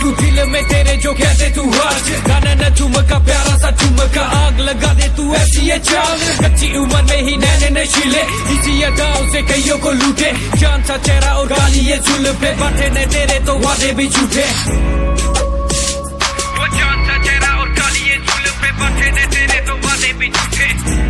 तू दिल में तेरे जो कहते तू आज गाना न झुमका प्यारा सा झुमका आग लगा दे तू ऐसी ये चाल कच्ची उम्र में ही नैने नशीले इसी अदाओं से कईयों को लूटे चांद सा चेहरा और गाली ये जुल्फे बांटे ने तेरे तो वादे भी झूठे वो चांद सा चेहरा और गाली ये जुल्फे बांटे ने तेरे तो वादे भी झूठे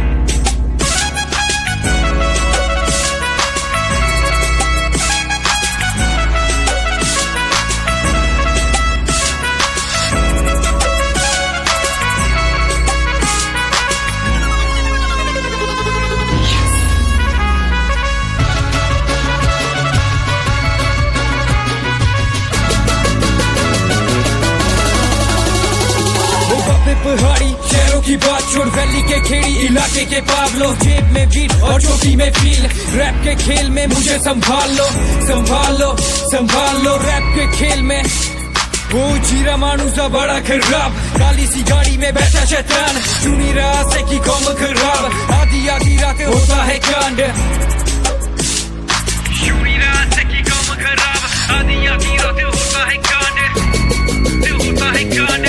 पहाड़ी शहरों की बात छोड़ वैली के खेड़ी इलाके के पावलो जेब में बीट और चोटी में फील रैप के खेल में मुझे संभाल लो संभाल लो संभाल लो रैप के खेल में वो जीरा मानुसा बड़ा खराब काली सी गाड़ी में बैठा शैतान चुनी रास्ते की कौम खराब आधी आधी रात होता है कांड चुनी रास्ते की कौम खराब आधी आधी रात होता है कांड होता है कांड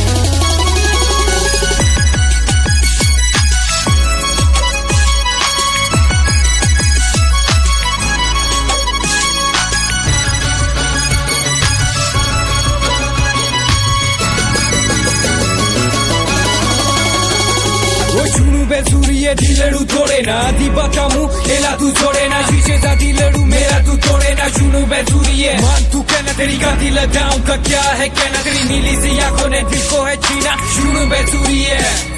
बेसूरिये दिलड़ू तोड़े ना आधी बतामू एला तू छोड़े ना शीशे सा दिलड़ू मेरा तू तोड़े ना चुनू बेसूरिये मान तू कहना तेरी का दिल दाऊं का क्या है कहना तेरी नीली सी आंखों ने दिल को है छीना चुनू बेसूरिये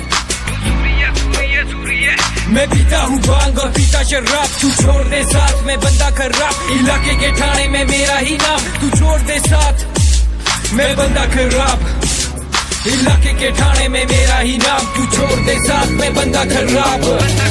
मैं पीता हूँ भांग और पीता शराब तू छोड़ दे साथ में बंदा खराब इलाके के थाने में मेरा ही नाम तू छोड़ दे साथ मैं बंदा खराब इलाके के ठाणे में मेरा ही नाम तू छोड़ दे साथ में बंदा खराब